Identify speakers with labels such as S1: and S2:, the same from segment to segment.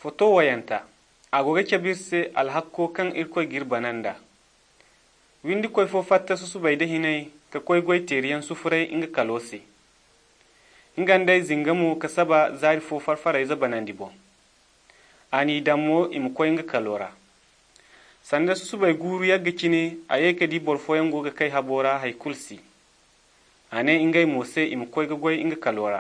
S1: Foto wayanta agoga kebirse alhakko kan irkoy girbananda. Windi koy fo fatta susubay da hinay ka koy goy teriyan sufuray inga kalose. Ingandai zingamu kasaba zari fo farfaray za banandi bon. Ani dammo im koy inga kalora. Sanda susubay guru yagga kine ayeka di borfoyan goga kai habora hay kulsi. Ane ingay mose im koy ga goy inga kalora.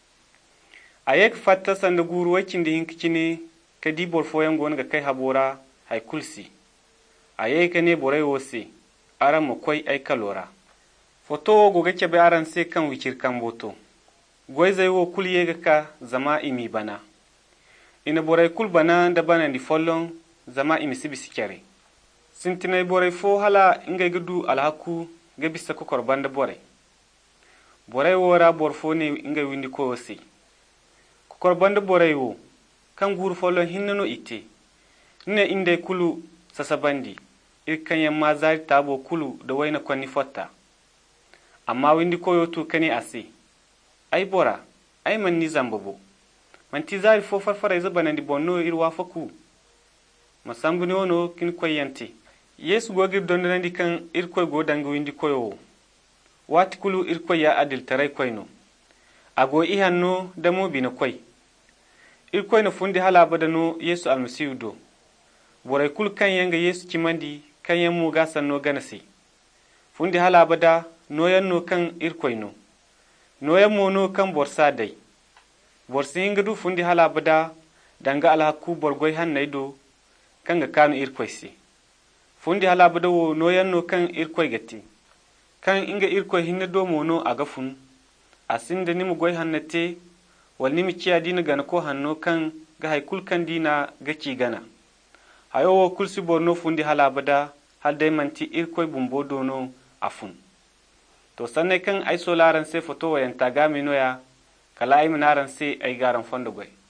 S1: Ayek fatta sanda guru wakinde hinkine kadi borfoyan gon ga kai habora hay kulsi. Ayeka ne boray wose aran mo koy ay kalora. Foto goga kebe aran se kan wikir kan boto. Goy zai wo kul yega ka zama imi bana. Ina boray kul bana da bana di follon zama imi sibisi kere. Sintinay boray fo hala ingay gudu alhaku ga bisa ko korbanda boray. Boray wora borfo ne ingay windi ko wose. Korbanda boray wo kan guru follon hinnano ite. Nne inde kulu sasabandi irkan yamma zari tabo kulu da waina kwanni fotta. Amma windi koyo tu kani ase. Ai bora, ai man ni zambabo. Manti zari fo farfara iza banandi bonno irwa faku. Masambu ni ono kin koyante. Yesu gogir dondonandi kan irkoy go danga windi koyo. Wati kulu irkoy ya adil taray koyno. Ago ihanno damo bina koy. Irkoy no fundi hala badano Yesu almasihu do. Boray kul kan yanga Yesu kimandi kan yammu gasan no ganasi. Fundi hala bada no yanno kan irkoy no. No yammo no kan borsa dai. Borsi hingadu fundi hala bada danga alhaku borgoy hannay do kan ga kanu irkoy si. Fundi hala bada wo no yanno kan irkoy gati. Kan inga irkoy hinna do mono aga fun. Asinda nimu goy hannate wal nimi ciya dina gana ko hanno kan ga haykul kan dina gaci gana. Hayo wo kulsi borno fundi hala bada hal dai manti irkoy bumbo dono afun. To sanne kan ai so laran se foto wayanta ga minoya kala ai minaran se ai garan fondo goy.